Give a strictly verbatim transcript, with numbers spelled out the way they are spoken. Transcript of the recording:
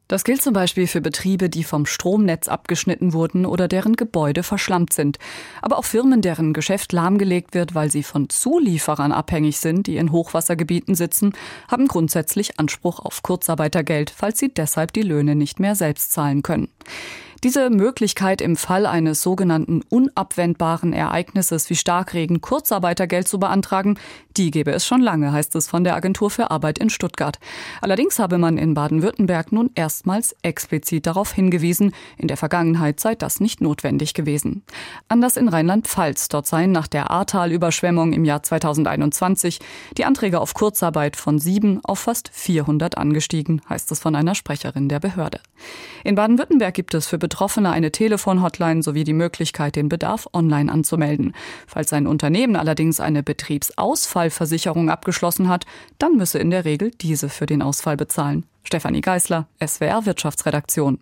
Das gilt zum Beispiel für Betriebe, die vom Stromnetz abgeschnitten wurden oder deren Gebäude verschlammt sind. Aber auch Firmen, deren Geschäft lahmgelegt wird, weil sie von Zulieferern abhängig sind, die in Hochwassergebieten sitzen, haben grundsätzlich Anspruch auf Kurzarbeitergeld, falls sie deshalb die Löhne nicht mehr selbst zahlen können. Diese Möglichkeit, im Fall eines sogenannten unabwendbaren Ereignisses wie Starkregen Kurzarbeitergeld zu beantragen, die gäbe es schon lange, heißt es von der Agentur für Arbeit in Stuttgart. Allerdings habe man in Baden-Württemberg nun erstmals explizit darauf hingewiesen, in der Vergangenheit sei das nicht notwendig gewesen. Anders in Rheinland-Pfalz, dort seien nach der Ahrtal-Überschwemmung im Jahr zweitausendeinundzwanzig die Anträge auf Kurzarbeit von sieben auf fast vierhundert angestiegen, heißt es von einer Sprecherin der Behörde. In Baden-Württemberg gibt es für Betroffene eine Telefon-Hotline sowie die Möglichkeit, den Bedarf online anzumelden. Falls ein Unternehmen allerdings eine Betriebsausfallversicherung abgeschlossen hat, dann müsse in der Regel diese für den Ausfall bezahlen. Stefanie Geisler, S W R Wirtschaftsredaktion.